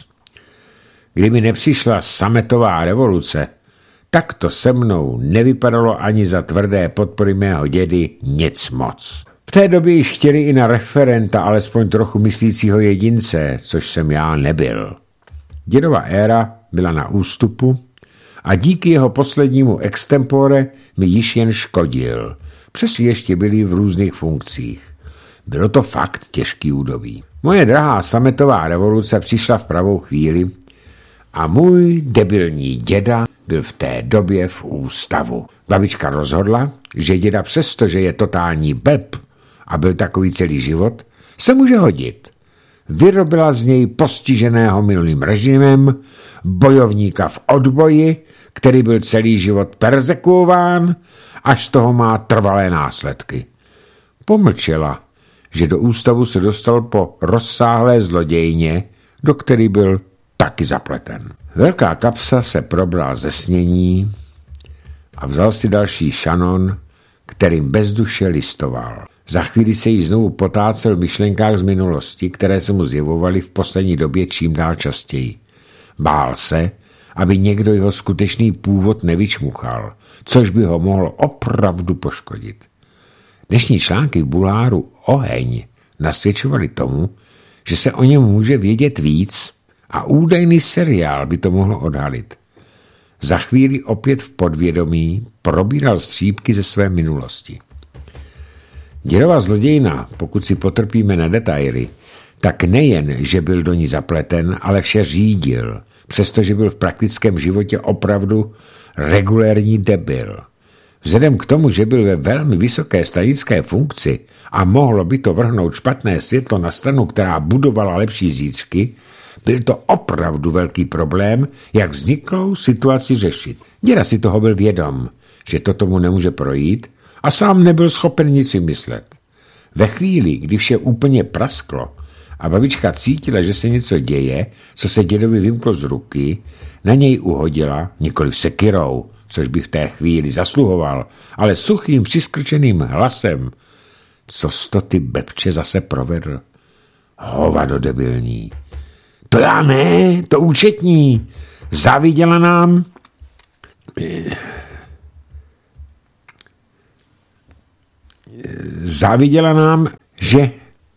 Kdyby nepřišla sametová revoluce, tak to se mnou nevypadalo ani za tvrdé podpory mého dědy nic moc. V té době již chtěli i na referenta alespoň trochu myslícího jedince, což jsem já nebyl. Dědova éra byla na ústupu a díky jeho poslednímu extempore mi již jen škodil. Přesně ještě byli v různých funkcích. Bylo to fakt těžký údobí. Moje drahá sametová revoluce přišla v pravou chvíli a můj debilní děda byl v té době v ústavu. Babička rozhodla, že děda přesto, že je totální blb a byl takový celý život, se může hodit. Vyrobila z něj postiženého minulým režimem, bojovníka v odboji, který byl celý život perzekuován, až z toho má trvalé následky. Pomlčela, že do ústavu se dostal po rozsáhlé zlodějně, do který byl taky zapleten. Velká Kapsa se probral ze snění a vzal si další šanon, kterým bezduše listoval. Za chvíli se jí znovu potácel v myšlenkách z minulosti, které se mu zjevovaly v poslední době čím dál častěji. Bál se, aby někdo jeho skutečný původ nevyčmuchal, což by ho mohlo opravdu poškodit. Dnešní články v bulváru Oheň nasvědčovaly tomu, že se o něm může vědět víc a údajný seriál by to mohlo odhalit. Za chvíli opět v podvědomí probíral střípky ze své minulosti. Dědova zlodějna, pokud si potrpíme na detaily, tak nejen, že byl do ní zapleten, ale vše řídil, přestože byl v praktickém životě opravdu regulérní debil. Vzhledem k tomu, že byl ve velmi vysoké stranické funkci a mohlo by to vrhnout špatné světlo na stranu, která budovala lepší zítřky, byl to opravdu velký problém, jak vzniklou situaci řešit. Děda si toho byl vědom, že to tomu nemůže projít a sám nebyl schopen nic vymyslet. Ve chvíli, kdy vše úplně prasklo a babička cítila, že se něco děje, co se dědovi vymklo z ruky, na něj uhodila, nikoliv sekyrou, což by v té chvíli zasluhoval, ale suchým, přiskrčeným hlasem. Co to ty bebče zase provedl? Hovado debilní. To já ne, to účetní. Záviděla nám, že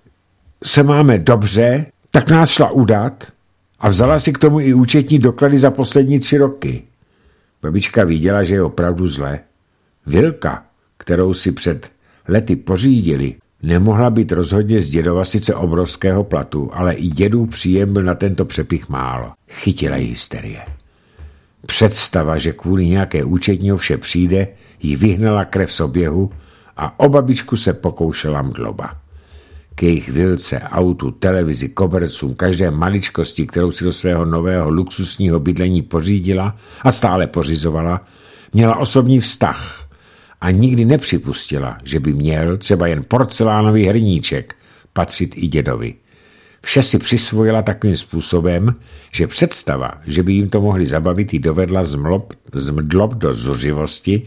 se máme dobře, tak nás šla udat a vzala si k tomu i účetní doklady za poslední 3 roky. Babička viděla, že je opravdu zle. Vilka, kterou si před lety pořídili, nemohla být rozhodně z dědova sice obrovského platu, ale i dědův příjem byl na tento přepich málo. Chytila jí hysterie. Představa, že kvůli nějaké účetního vše přijde, jí vyhnala krev z oběhu a o babičku se pokoušela mdloba. K jejich Vilce, autu, televizi, kobercům, každé maličkosti, kterou si do svého nového luxusního bydlení pořídila a stále pořizovala, měla osobní vztah a nikdy nepřipustila, že by měl třeba jen porcelánový hrníček patřit i dědovi. Vše si přisvojila takovým způsobem, že představa, že by jim to mohli zabavit, jí dovedla zmdlob do zuřivosti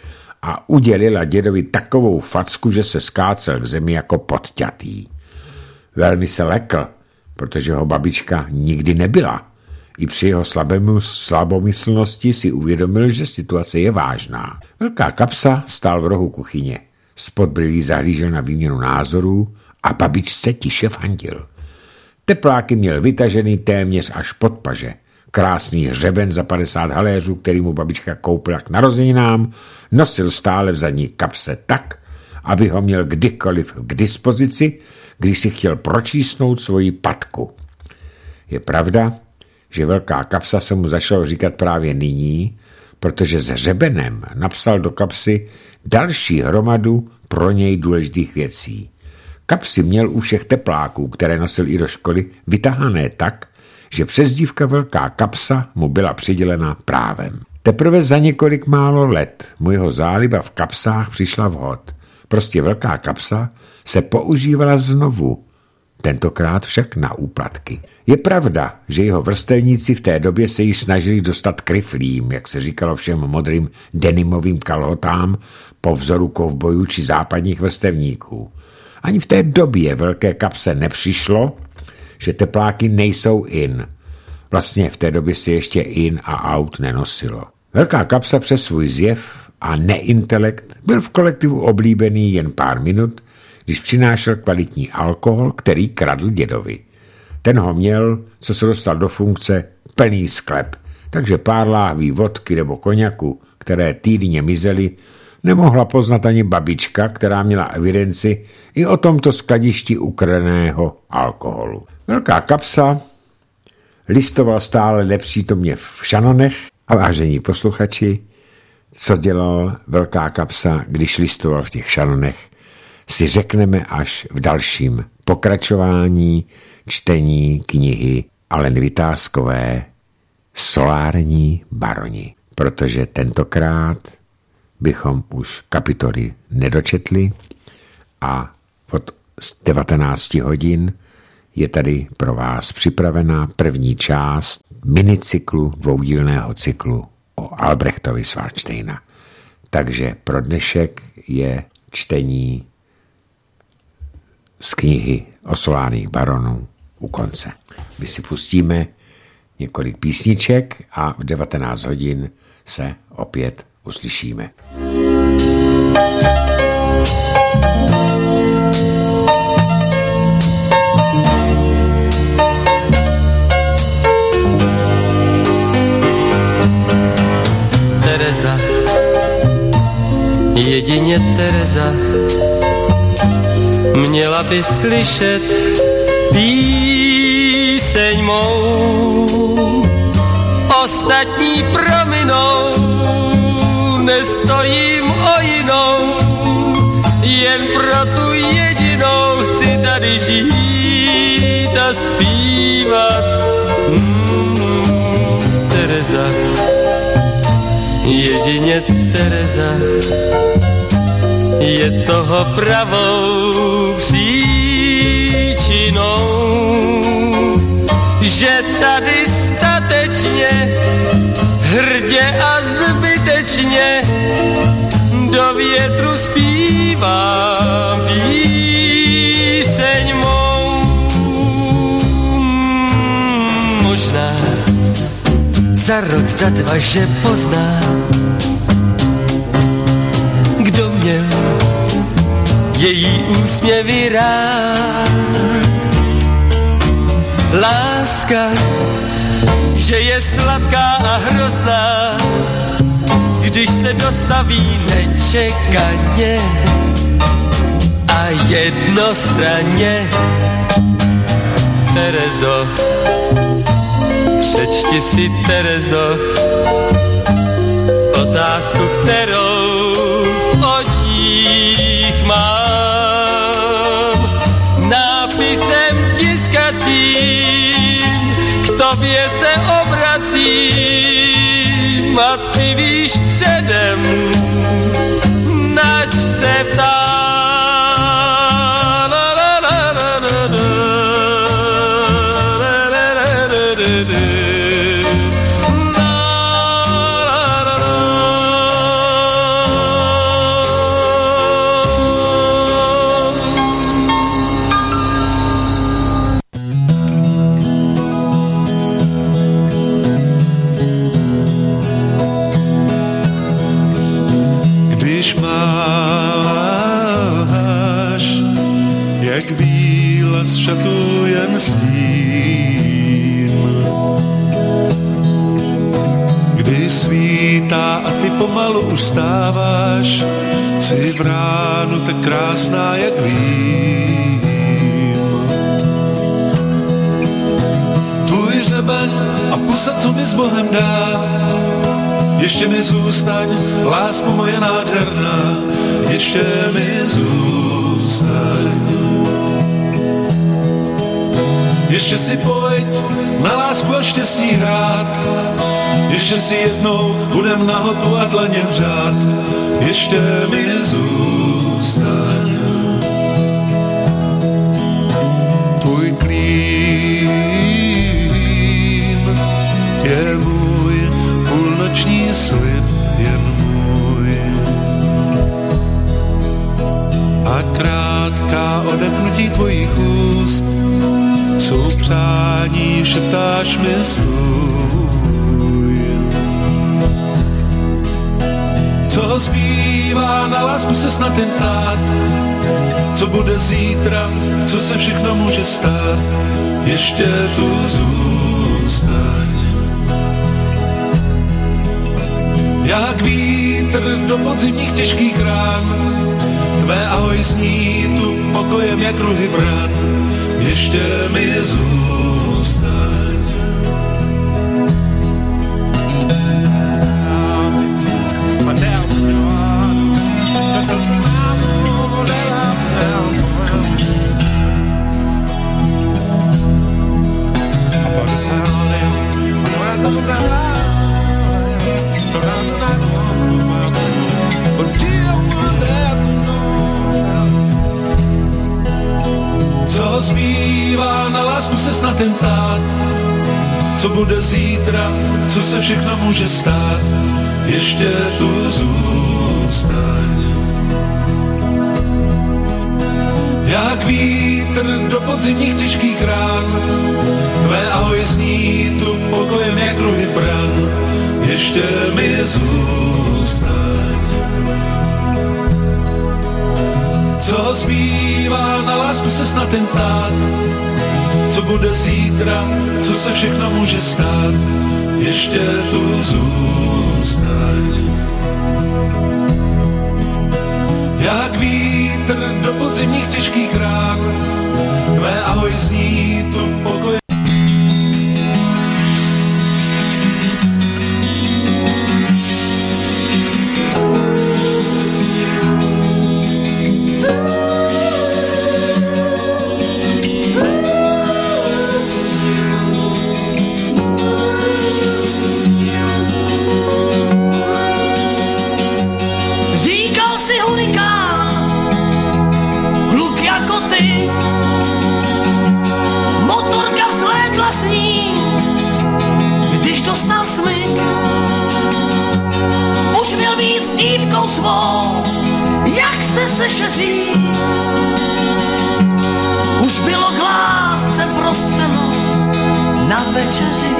a udělila dědovi takovou facku, že se skácel k zemi jako podťatý. Velmi se lekl, protože ho babička nikdy nebyla. I při jeho slabomyslnosti si uvědomil, že situace je vážná. Velká kapsa stál v rohu kuchyně. Spod brýlí zahlížel na výměnu názorů a babičce tiše fandil. Tepláky měl vytažený téměř až pod paže. Krásný hřeben za 50 haléřů, který mu babička koupila k narozeninám, nosil stále v zadní kapse tak, aby ho měl kdykoliv k dispozici, když si chtěl pročísnout svoji patku. Je pravda, že velká kapsa se mu začalo říkat právě nyní, protože s hřebenem napsal do kapsy další hromadu pro něj důležitých věcí. Kapsy měl u všech tepláků, které nosil i do školy, vytahané tak, že přezdívka Velká kapsa mu byla přidělena právem. Teprve za několik málo let mu jeho záliba v kapsách přišla vhod. Prostě Velká kapsa se používala znovu, tentokrát však na úplatky. Je pravda, že jeho vrstevníci v té době se jí snažili dostat kryflím, jak se říkalo všem modrým denimovým kalhotám po vzoru kovbojů či západních vrstevníků. Ani v té době Velké kapse nepřišlo, že tepláky nejsou in. Vlastně v té době se ještě in a out nenosilo. Velká kapsa přes svůj zjev a neintelekt byl v kolektivu oblíbený jen pár minut, když přinášel kvalitní alkohol, který kradl dědovi. Ten ho měl, co se dostal do funkce, plný sklep, takže pár láhví vodky nebo koněku, které týdně mizely, nemohla poznat ani babička, která měla evidenci i o tomto skladišti ukradeného alkoholu. Velká kapsa listoval stále nepřítomně v šanonech a vážení posluchači, co dělal Velká kapsa, když listoval v těch šanonech, si řekneme až v dalším pokračování čtení knihy Aleny Vytázkové Solární baroni, protože tentokrát bychom už kapitoly nedočetli a od 19 hodin je tady pro vás připravená první část minicyklu, dvoudílného cyklu o Albrechtovi z Valdštejna. Takže pro dnešek je čtení z knihy o solárních baronů u konce. My si pustíme několik písniček a v 19 hodin se opět uslyšíme. Tereza, jedině Tereza, měla by slyšet píseň mou. Ostatní prominou, nestojím o jinou, jen pro tu jedinou chci tady žít a zpívat. Tereza, jedině Tereza je toho pravou příčinou, že tady statečně, hrdě a zbytečně do větru zpívám píseň mou. Možná za rok, za dva, že poznám, kdo měl její úsměvy rád. Láska, že je sladká a hrozná, když se dostaví nečekaně a jednostranně. Terezo, přečti si, Terezo, otázku, kterou v očích mám. Nápisem tiskacím k tobě se obracím a ty víš předem, nač se ptám. Šatu jen stín. Kdy svítá a ty pomalu ustáváš, si v ránu tak krásná, jak vím. Tvůj řeben a pusa, co mi s Bohem dá, ještě mi zůstaň, lásko moje nádherná, ještě mi zůstaň. Ještě si pojď na lásku a štěstí hrát, ještě si jednou budem na hotu a dlaně hřát, ještě mi zůstaň. Tvůj klín je můj, půlnoční slib jen můj. A krátká odechnutí tvojich úst jsou přání, šeptáš mi svůj. Co zbývá, na lásku se snad jen ptát, co bude zítra, co se všechno může stát, ještě tu zůstaň. Jak vítr do podzimních těžkých rán, tvé ahoj zní tu pokojem jak ruhy bran, ještě mi zůstaň. Co zbývá, na lásku se snad jen ptát, co bude zítra, co se všechno může stát, ještě tu zůstaň. Jak vítr do podzimních těžkých rán, tvé ahoj zní tu pokojem jak ruhy bran, ještě mi zůstaň. Co zbývá, na lásku se snad jen ptát, co bude zítra, co se všechno může stát, ještě tu zůstaň. Jak vítr do podzimních těžkých rán, tvé ahoj zní tu pokoj. Svou, jak se šeří, už bylo k lásce prostřeno na večeři.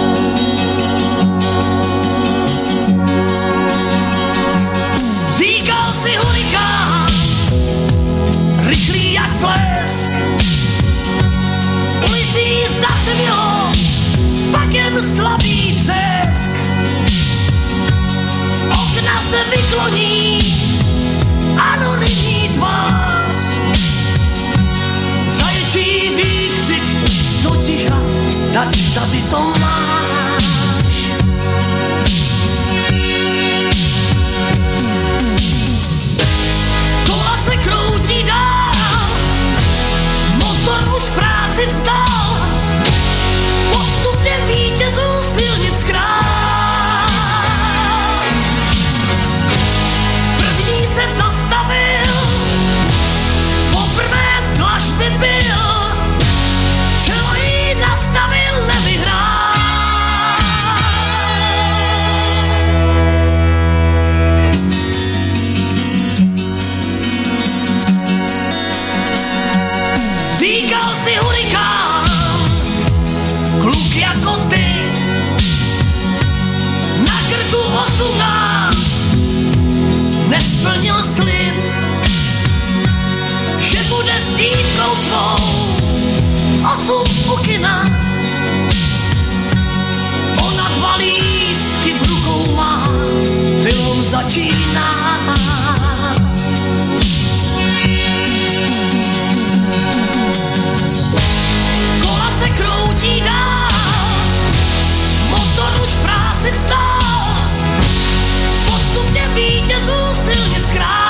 Říkal si hurikán, rychlý jak blesk, ulicí zatmělo, pak jen slabý třesk. Z okna se vykloní anonymní tvář, zaječí výkřik do ticha, tady to máš. Kola se kroutí dál, motor už práci vstal, podstupně vítězů silnic král. Se zastavil, poprvé z dlažby byl, čelo jí nastavil, nevyhrál. Říkal si hurikán, kluk jako ty, na krku 18, nesplnil slib, že bude s dívkou svou 8 u kina. Ona 2 lístky v rukou má, film začíná. Kola se kroutí dál, motor už v práci vstal, podstupně vítězů silnic král.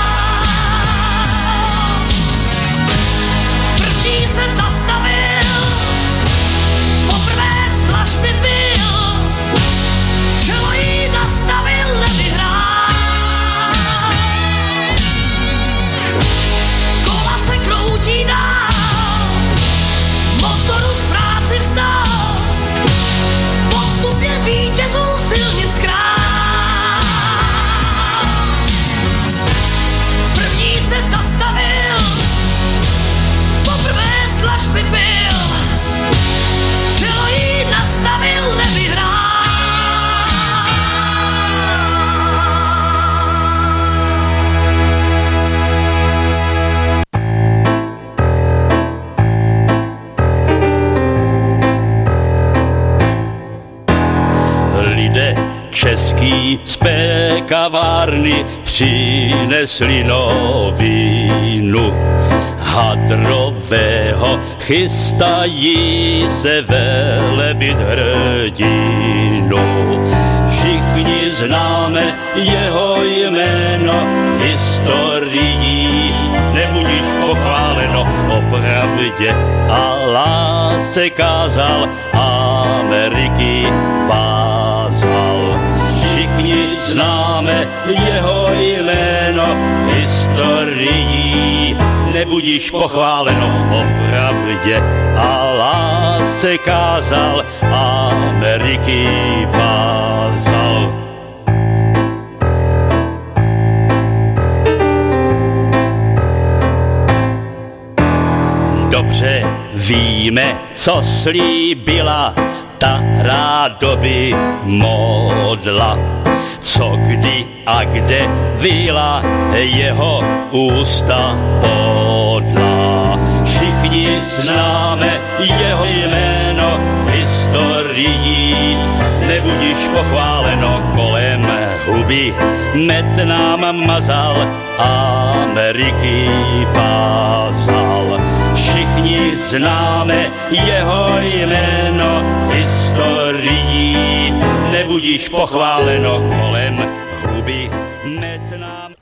První se zastavil, poprvé z dlažby byl, čelo jí nastavil, nevyhrál. Kola se kroutí dál, motor už v práci vstal, podstupně vítězů silnic král. Se zastavil, poprvé z dlažby byl, čelo jí nastavil, nevyhrál. Lidé český z kavárny přinesli novinu hadrového, chystají se velebit hrdinu. Všichni známe jeho jméno, historií nebudíš pochváleno. O pravdě a lásce kázal, Ameriky vázal. Všichni známe jeho jméno, historií nebudíš pochváleno. O pravdě a lásce kázal, Ameriky vázal. Dobře víme, co slíbila ta rádoby modla, co kdy a kde vyla jeho ústa podla. Všichni známe jeho jméno, historií nebudíš pochváleno. Kolem huby med nám mazal, Ameriky vázal. Všichni všichni známe jeho jméno, historií nebudíš pochváleno kolem